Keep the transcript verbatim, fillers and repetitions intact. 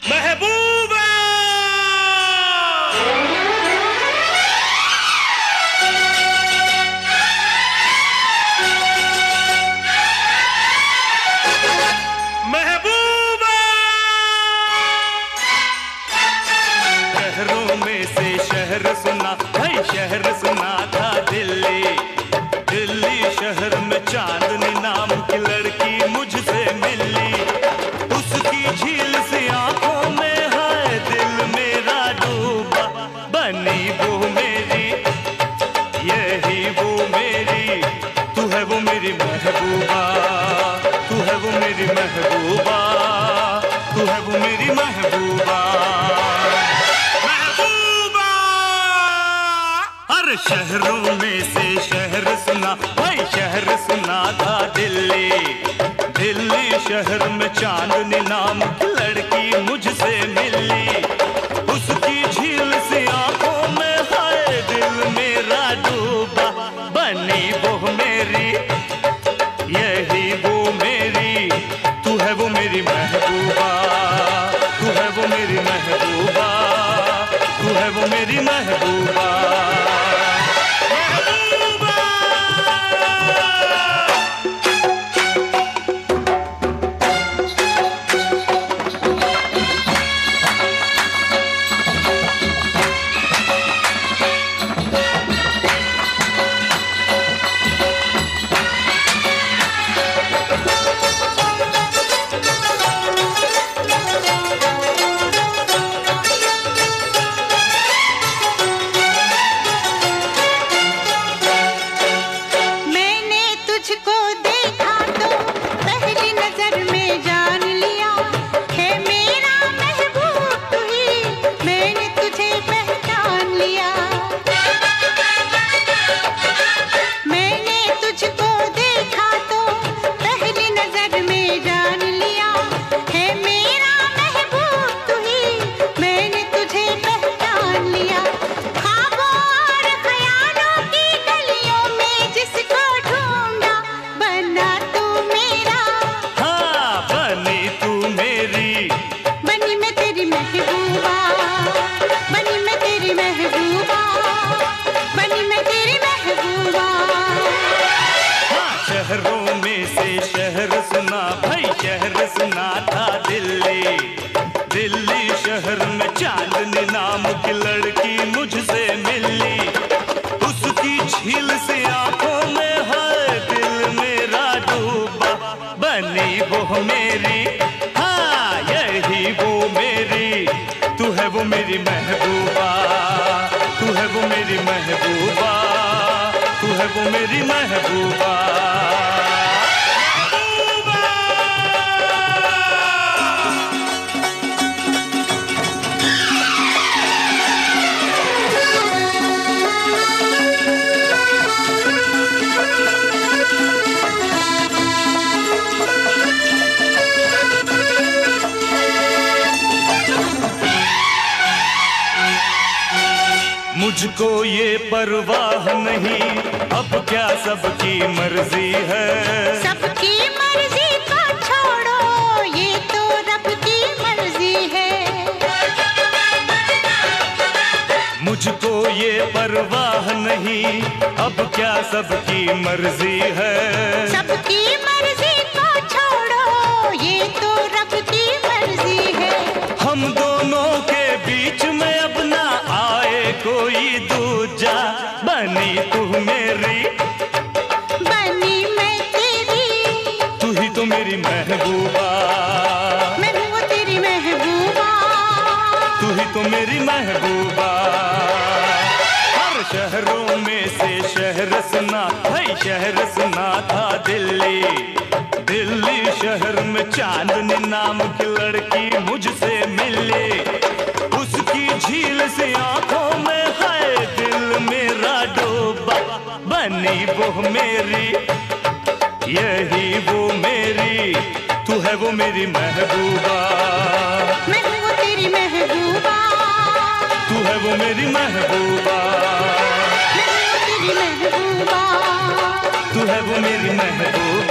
महबूबा महबूबा शहरों में से शहर सुना भाई शहर सुना था दिल्ली। दिल्ली शहर में चांदनी नाम की लड़की मुझसे मिली। उसकी झील सी आंखों में है दिल मेरा डूबा। बनी वो मेरी यही वो मेरी तू है वो मेरी महबूबा। तू है वो मेरी महबूबा। तू है वो मेरी महबूबा। महबूबा हर शहरों में से शहर सुना भाई शहर सुना था दिल्ली। दिल्ली शहर में चांदनी नाम की लड़की मुझसे मिली। उसकी झील सी आंखों में है दिल मेरा डूबा। बनी वो मेरी यही वो मेरी तू है वो मेरी महबूबा। तू है वो मेरी महबूबा। तू है वो मेरी महबूबा। शहरों में से शहर सुना भाई शहर सुना था दिल्ली। दिल्ली शहर में चांदनी नाम की लड़की मुझसे मिली। उसकी झील से आंखों में है दिल मेरा डूबा। बनी वो मेरी हाँ यही वो मेरी तू है वो मेरी महबूबा। तू है वो मेरी महबूबा। तू है वो मेरी महबूबा। मुझको ये परवाह नहीं अब क्या सबकी मर्जी है। सबकी मर्जी को छोड़ो ये तो रब की मर्जी है। मुझको ये परवाह नहीं अब क्या सबकी मर्जी है। सबकी मर्जी को छोड़ो ये तो रब की मर्जी है। हम दोनों के बीच में अब ना आए कोई दूजा। बनी तू मेरी बनी मैं तेरी तू ही तो मेरी महबूबा। मैं हूँ तेरी महबूबा। तू ही तो मेरी महबूबा। हर शहरों में से शहर सुना भाई शहर सुना था दिल्ली। दिल्ली शहर में चांदनी नाम की लड़की मुझसे मिली। उसकी झील से आंखों में है दिल मेरा डूबा। बनी वो मेरी यही वो मेरी तू है वो मेरी महबूबा। मैं हूँ तेरी महबूबा। तू है वो मेरी महबूबा। मैं हूँ तेरी महबूबा। तू है वो मेरी महबूबा।